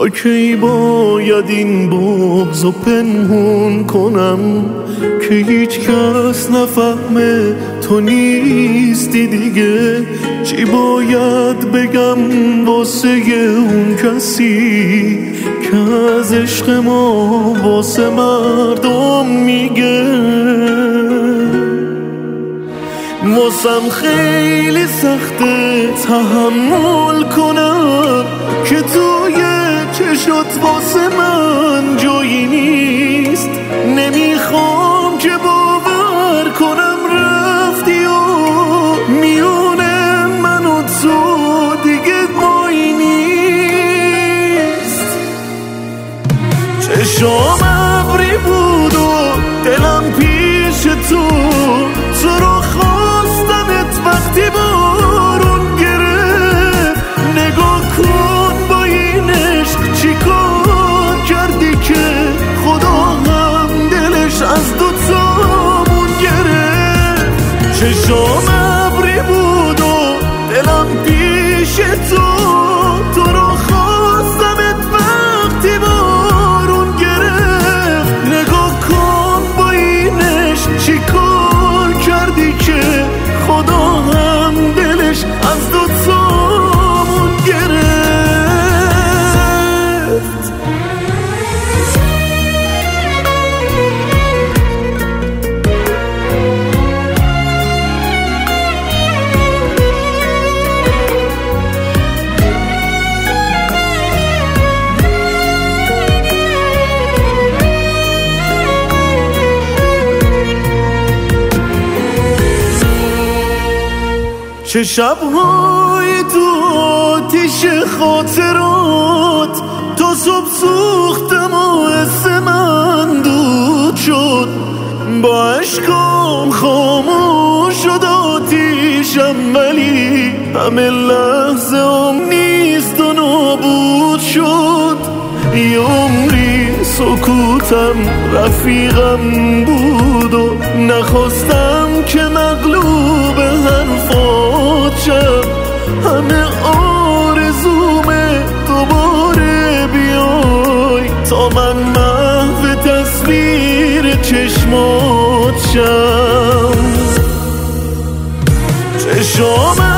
تا کی باید این بغضو پنهون کنم که هیچ کس نفهمه تو نیستی دیگه؟ چی باید بگم واسه اون کسی که از عشق ما واسه مردم میگه؟ واسم خیلی سخته تحمل کنم که توی چشات واسه من جایی نیست. نمیخوام که باور کنم رفتی و میونه من و تو دیگه مایی نیست. چشام ابری بود و دلم پیش تو رو خواستمت وقتی بارون گرفت. نگاه کن با این عشق چی کار کردی که خدا هم دلش از دوتامون گرفت. چشام ابری بود و دلم پیش تو رو خواستمت وقتی بارون گرفت. نگاه کن با این عشق چی کار کردی که خدا هم دلش از دوتامون گرفت. چه شب‌های تو آتیش خاطرات تا صبح سوختم و حس من دود شد. با عشقام خاموش شد آتیشم ولی همه لحظه هم نیست و نابود شد. یه عمری سکوتم رفیقم بود و نخواستم که مغلوب حرفات شم. همه آرزومه دوباره بیای تا من محو تصویر چشمات شم. چشام